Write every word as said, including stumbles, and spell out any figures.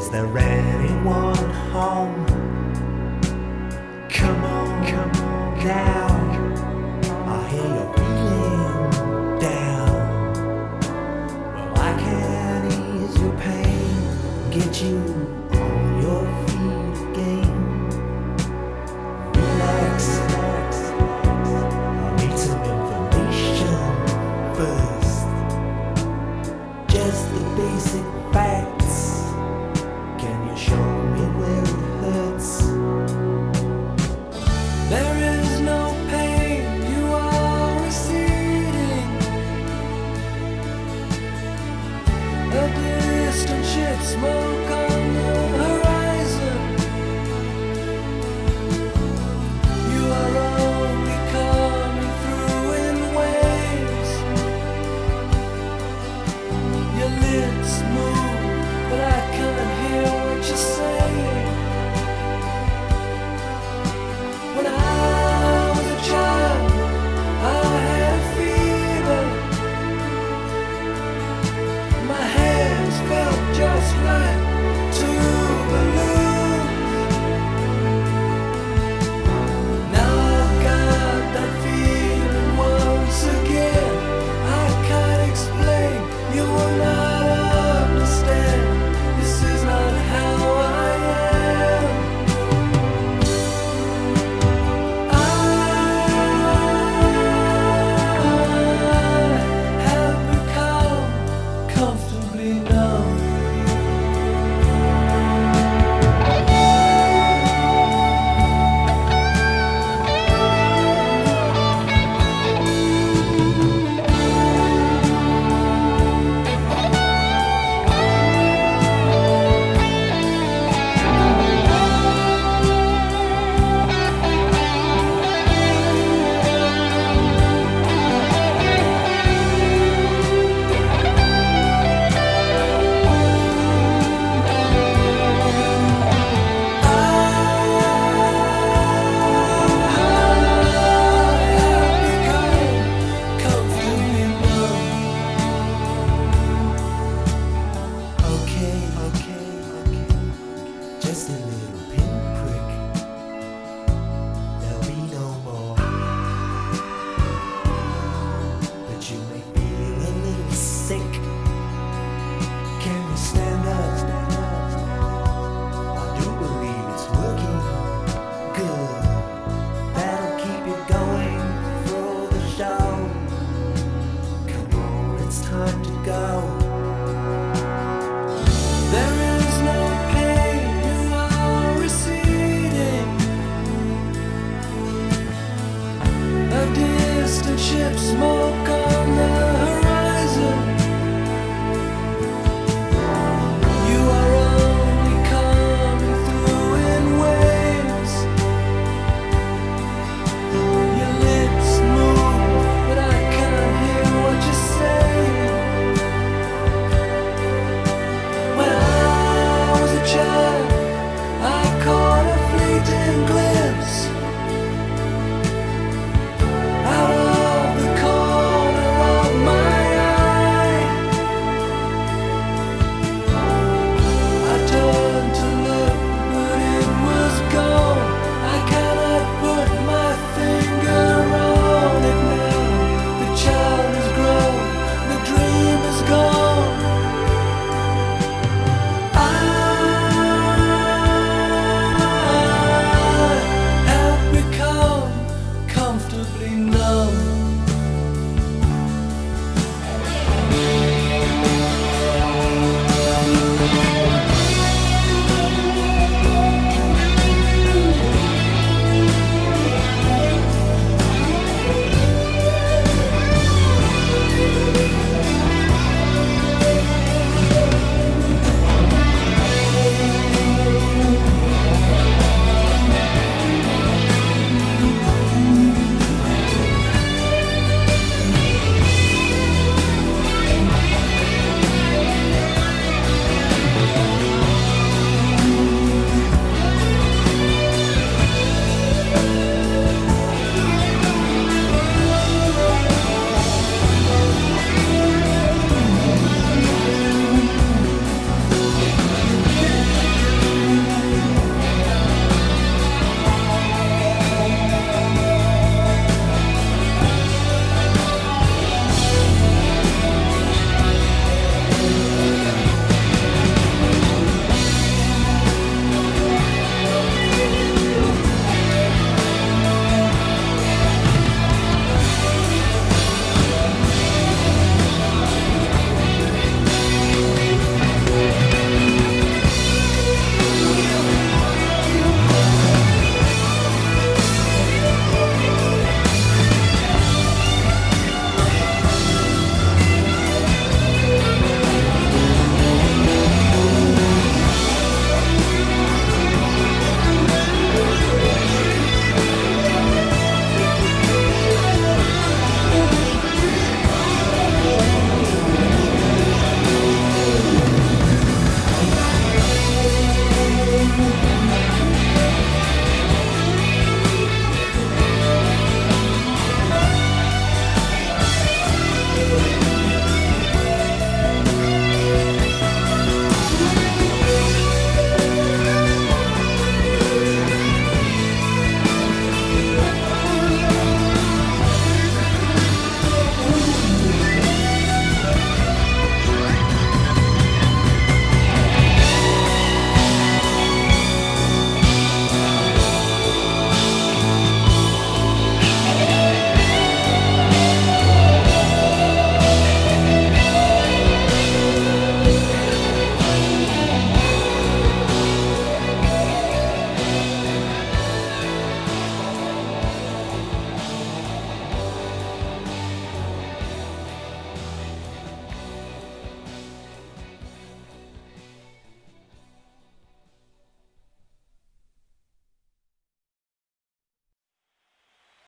Is there anyone home? Come on, come on now. I hear you're feeling down. Well, I can ease your pain, get you on your feet again. Relax, relax. I need some information first. Just the basic facts. Can you show me where it hurts? There is no pain, you are receding. A distant ship smoke on the horizon. You are only coming through in waves. Your lips move, but I can't hear what you're saying. When I was a child, I had a fever. My hands felt just like two balloons. Now I've got that feeling once again. I can't explain, you will not understand. This is not how I am. Comfortably numb. Okay, okay, okay. Just a little pinprick. There'll be no more. But you may feel a little sick. Can you stand up? Stand up. I do believe it's working good. That'll keep you going through the show. Come on, it's time to go.